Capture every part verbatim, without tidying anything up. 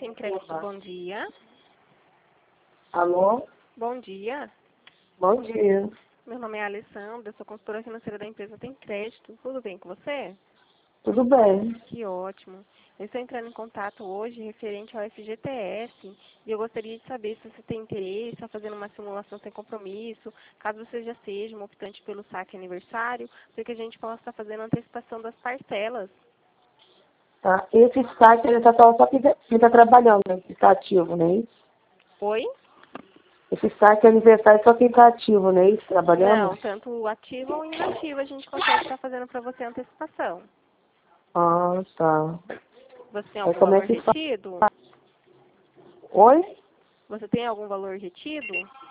Tem Crédito, bom dia. Alô? Bom dia. Bom dia. Meu nome é Alessandra, sou consultora financeira da empresa Tem Crédito. Tudo bem com você? Tudo bem? Que ótimo. Eu estou entrando em contato hoje referente ao F G T S e eu gostaria de saber se você tem interesse, está fazendo uma simulação sem compromisso, caso você já seja um optante pelo saque aniversário, para que a gente possa estar fazendo a antecipação das parcelas. Tá. Esse site ele tá só quem está trabalhando, né? Que está ativo, não é isso? Oi? Esse site aniversário só quem está ativo, não é isso? Trabalhando? Não, tanto ativo ou inativo a gente consegue estar fazendo para você a antecipação. Ah, tá. Você tem Aí algum como é valor que faz? retido? Oi? Você tem algum valor retido?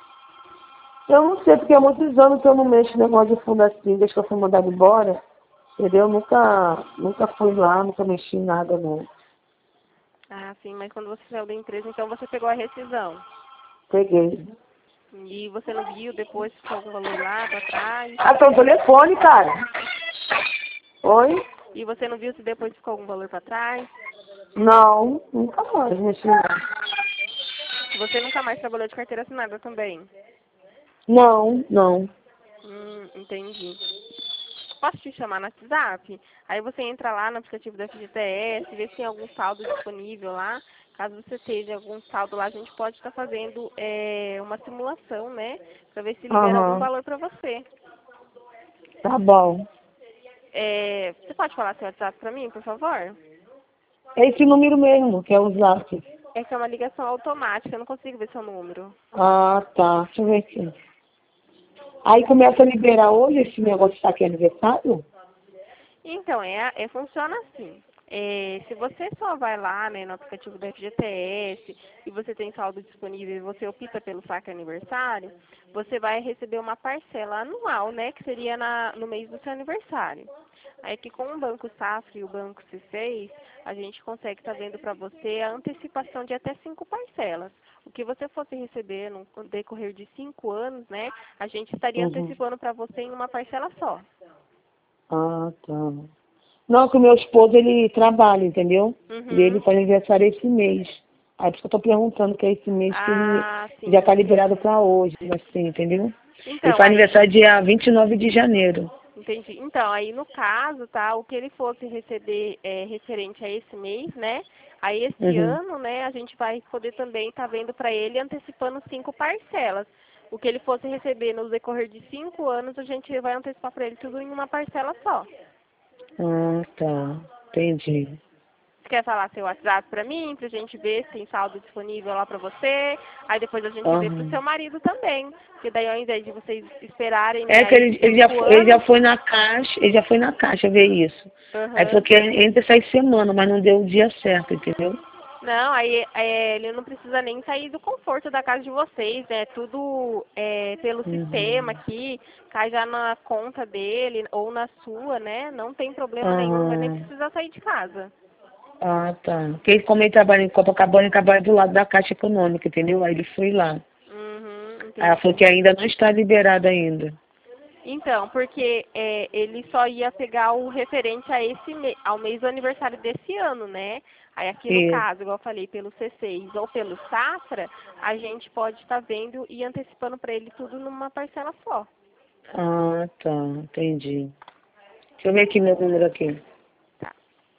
Eu não sei, porque há muitos anos que eu não mexo no negócio de fundo assim, desde que eu fui mandado embora. Entendeu? Nunca, nunca fui lá, nunca mexi em nada, não. Ah, sim, mas quando você saiu da empresa, então você pegou a rescisão. Peguei. E você não viu depois se ficou algum valor lá para trás? Ah, tem um telefone, cara. Oi? E você não viu se depois ficou algum valor para trás? Não, nunca mais mexi em nada. Você nunca mais trabalhou de carteira assinada também? Não, não. Hum, entendi. Posso te chamar no WhatsApp? Aí você entra lá no aplicativo da F G T S, vê se tem algum saldo disponível lá. Caso você tenha algum saldo lá, a gente pode estar fazendo é, uma simulação, né? Para ver se libera algum Aham. valor para você. Tá bom. É, você pode falar seu WhatsApp para mim, por favor? É esse número mesmo, que é o Zap. Essa é uma ligação automática, eu não consigo ver seu número. Ah, tá. Deixa eu ver aqui. Aí começa a liberar hoje esse negócio de saque aniversário? Então, é, é, funciona assim. É, se você só vai lá, né, no aplicativo do F G T S e você tem saldo disponível e você opta pelo saque aniversário, você vai receber uma parcela anual, né, que seria na, no mês do seu aniversário. Aí que com o Banco Safra e o Banco C seis, a gente consegue estar vendo para você a antecipação de até cinco parcelas. O que você fosse receber no decorrer de cinco anos, né, a gente estaria Uhum. antecipando para você em uma parcela só. Ah, tá. Não, que o meu esposo, ele trabalha, entendeu? E ele Uhum. faz aniversário esse mês. Aí por isso que eu tô perguntando, que é esse mês que ele Ah, já sim. tá liberado pra hoje, assim, entendeu? Ele Então, faz aí, aniversário dia vinte e nove de janeiro. entendi. Então, aí no caso, tá, o que ele fosse receber é, referente a esse mês, né? Aí esse Uhum. ano, né, a gente vai poder também estar vendo para ele antecipando cinco parcelas. O que ele fosse receber no decorrer de cinco anos, a gente vai antecipar para ele tudo em uma parcela só. Ah, tá. Entendi. Você quer falar seu WhatsApp para mim, pra gente ver se tem saldo disponível lá para você? Aí depois a gente vê pro Aham. seu marido também. Porque daí ao invés de vocês esperarem, né, É que aí ele, ele, já, cinco fo- ele já anos. foi na caixa, ele já foi na caixa ver isso. Aí falou Aham. que entra essa semana, mas não deu o dia certo, entendeu? Não, aí é, ele não precisa nem sair do conforto da casa de vocês, né? Tudo é, pelo sistema Uhum. aqui, cai já na conta dele ou na sua, né? Não tem problema nenhum, não vai nem Aham. precisar sair de casa. Ah, tá. Porque ele, como ele trabalha em Copacabana, ele trabalha do lado da Caixa Econômica, entendeu? Aí ele foi lá. Uhum, Aí ela falou entendi. que ainda não está liberado ainda. Então, porque é, ele só ia pegar o referente a esse me- ao mês do aniversário desse ano, né? Aí aqui no Isso. caso, igual eu falei, pelo C seis ou pelo Safra, a gente pode estar vendo e antecipando para ele tudo numa parcela só. Ah, tá. Entendi. Deixa eu ver aqui meu número aqui. Tá.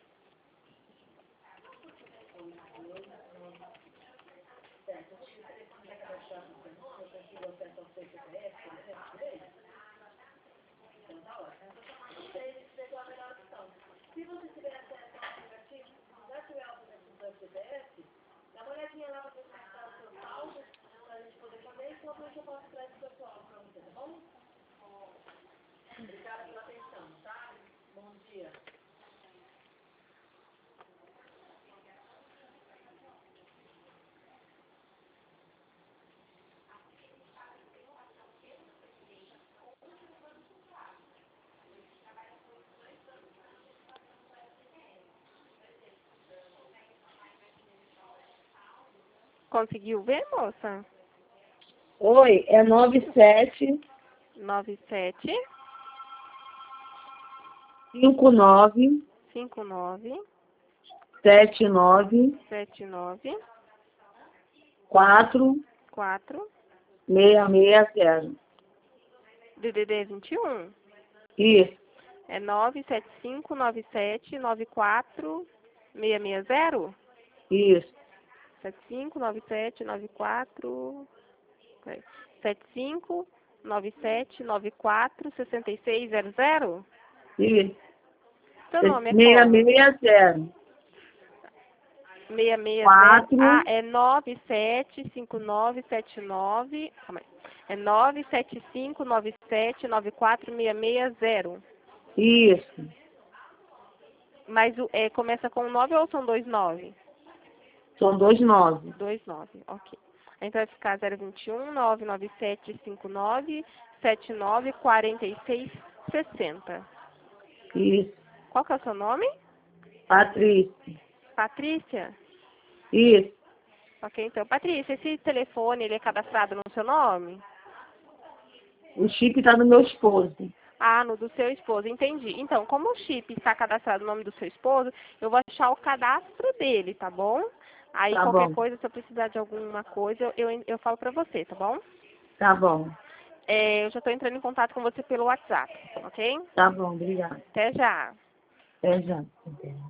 Conseguiu ver, moça? Oi, é nove sete Nove sete cinco nove cinco nove sete nove sete nove quatro quatro seis seis zero. D D D vinte e um. Isso, É nove sete cinco nove sete nove quatro seis seis zero? isso, sete cinco nove sete nove quatro sete cinco nove sete nove quatro seis seis zero zero? isso. Seu seis nome é seis como? zero. seis seis zero. quatro. Ah, é nove sete cinco nove sete nove. Calma aí. É nove sete cinco nove sete nove quatro seis seis zero. Isso. Mas o, é, começa com nove ou são dois nove? São dois nove. dois nove, ok. Então vai ficar zero vinte e um nove nove sete cinco nove sete nove quatro seis sessenta. Isso. Qual que é o seu nome? Patrícia. Patrícia? Isso. Ok, então. Patrícia, esse telefone, ele é cadastrado no seu nome? O chip está no meu esposo. Ah, no do seu esposo, entendi. Então, como o chip está cadastrado no nome do seu esposo, eu vou achar o cadastro dele, tá bom? Aí, Tá qualquer bom. coisa, se eu precisar de alguma coisa, eu, eu, eu falo pra você, tá bom? Tá bom. É, eu já estou entrando em contato com você pelo WhatsApp, ok? Tá bom, obrigada. Até já. Até já.